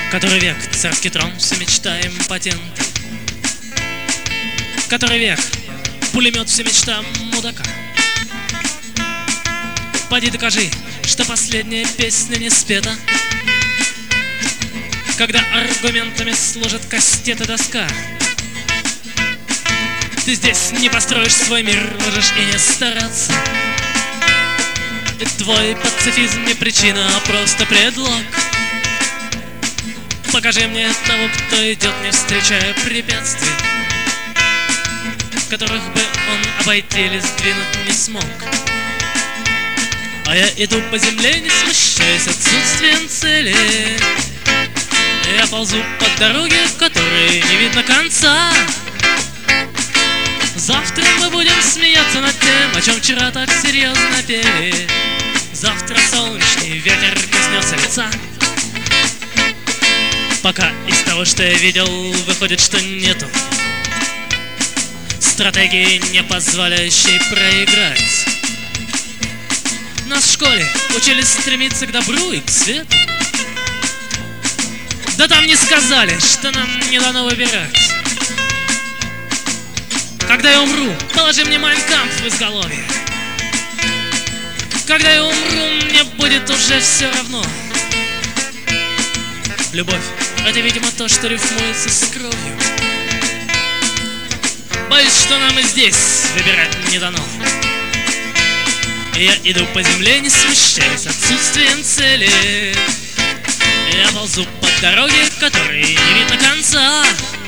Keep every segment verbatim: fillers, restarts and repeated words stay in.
Который век, царский трон, все мечтаем патент. Который век, пулемет, все мечта мудака. Поди докажи, что последняя песня не спета, когда аргументами служат кастет и доска. Ты здесь не построишь свой мир, можешь и не стараться. И твой пацифизм не причина, а просто предлог. Покажи мне того, кто идет, не встречая препятствий, которых бы он обойти или сдвинуть не смог. А я иду по земле, не смущаясь отсутствием цели. Я ползу по дороге, в которой не видно конца. Завтра мы будем смеяться над тем, о чем вчера так серьезно пели. Завтра солнечный ветер коснется лица. Пока из того, что я видел, выходит, что нету стратегии, не позволяющей проиграть. Нас в школе учили стремиться к добру и к свету. Да там не сказали, что нам не дано выбирать. Когда я умру, положи мне Майн Кампф в изголовье. Когда я умру, мне будет уже все равно. Любовь — это, видимо, то, что рифмуется с кровью. Боюсь, что нам и здесь выбирать не дано. Я иду по земле, не смущаясь отсутствием цели. Я ползу по дороге, в которой не видно конца.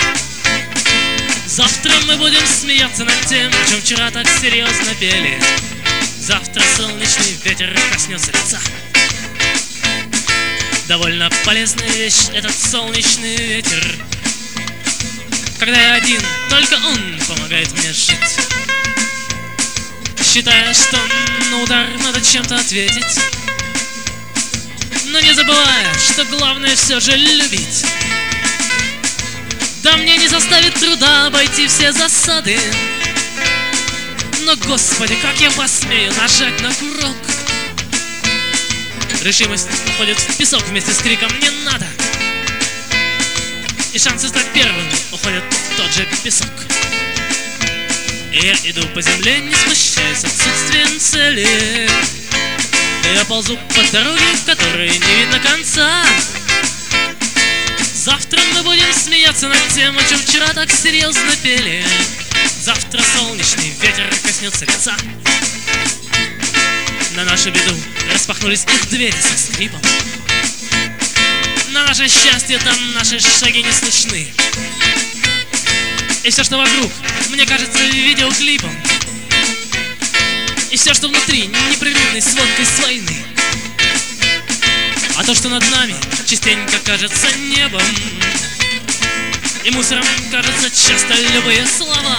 Завтра мы будем смеяться над тем, о чем вчера так серьезно пели. Завтра солнечный ветер коснется лица. Довольно полезная вещь этот солнечный ветер. Когда я один, только он помогает мне жить. Считая, что на удар надо чем-то ответить, но не забывая, что главное все же любить. Да мне не составит труда обойти все засады, но, Господи, как я посмею нажать на курок. Решимость уходит в песок вместе с криком «не надо!» И шансы стать первым уходят в тот же песок. И я иду по земле, не смущаясь отсутствием цели. Я ползу по дороге, в которой не видно конца. Завтра мы будем смеяться над тем, о чем вчера так серьезно пели. Завтра солнечный ветер коснется лица. На нашу беду распахнулись их двери со скрипом. На наше счастье там наши шаги не слышны. И все, что вокруг, мне кажется видеоклипом. И все, что внутри, непрерывной сводкой с войны. А то, что над нами, частенько кажется небом. И мусором кажется часто любые слова.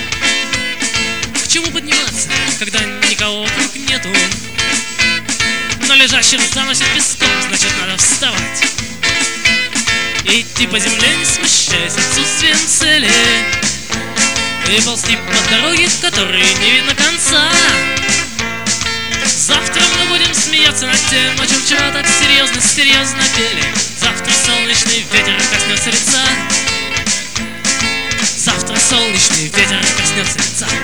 К чему подниматься, когда никого вокруг нету? Но лежащих заносит песком, значит надо вставать. И идти по земле, не смущаясь отсутствием цели. И ползти по дороге, в которой не видно конца. Завтра мы будем смеяться над тем, о чем вчера так серьезно, серьезно пели. Завтра солнечный ветер коснется лица. Завтра солнечный ветер коснется лица.